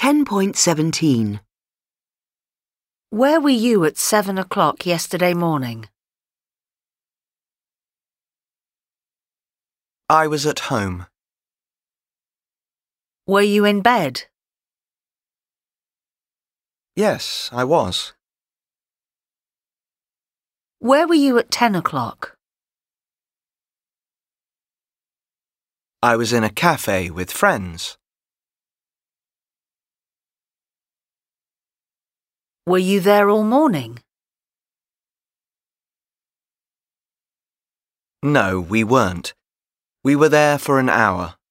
10.17. Where were you at 7 o'clock yesterday morning? I was at home. Were you in bed? Yes, I was. Where were you at 10 o'clock? I was in a cafe with friends. Were you there all morning? No, we weren't. We were there for an hour.